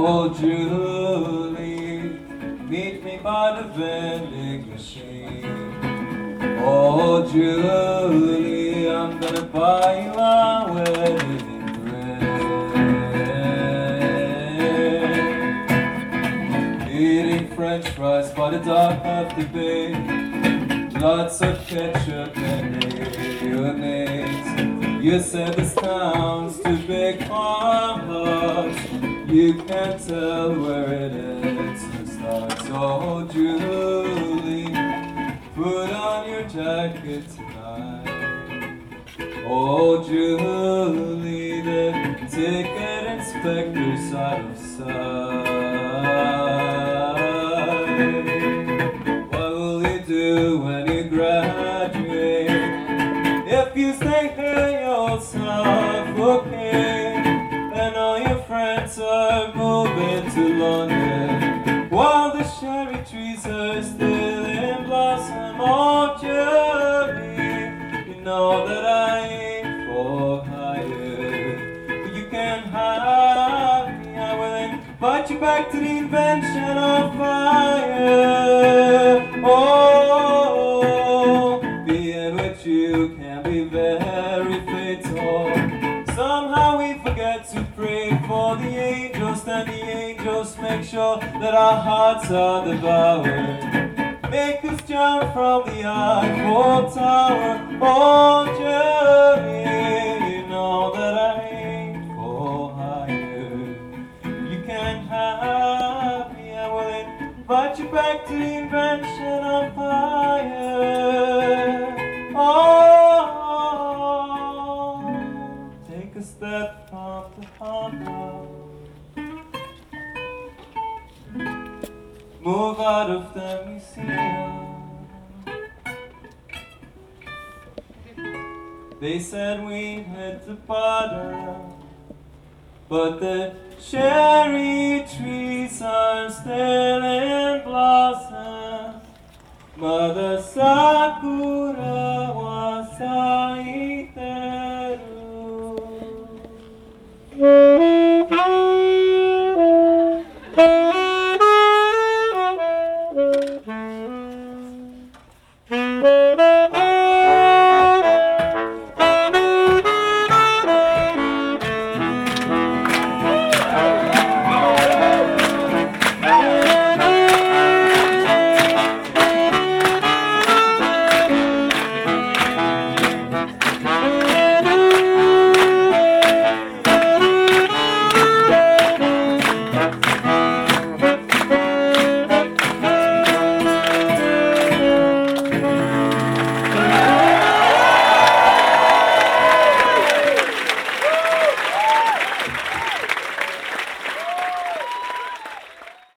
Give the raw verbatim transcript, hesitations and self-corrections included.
Oh, Julie, meet me by the vending machine. Oh, Julie, I'm gonna buy you a wedding ring. Eating French fries by the dock of the bay, lots of ketchup and mayonnaise. You said this town's too big for us. You can't tell where it ends and starts. Oh, Julie, put on your jacket tonight. Oh, Julie, the ticket inspector's out of sight. What will you do when you graduate? If you stay here, you'll suffocate, and all your friends are moving to London, while the cherry trees are still in blossom. Oh, Julie, you know that I ain't for hire, but you can have me. I will invite you back to the invention of fire. Oh, being with you can be very fatal. Somehow we forget to pray for the angels, and the angels make sure that our hearts are devoured. Make us jump from the Eiffel Tower. Oh, Julie, you know that I ain't for hire. You can have me. I will invite you back to the invention of fire. Oh, take a step from the harbor. Move out of the museum. They said we hit the bottom, but the cherry trees are still in blossom. Mother Sakura wa saiteru.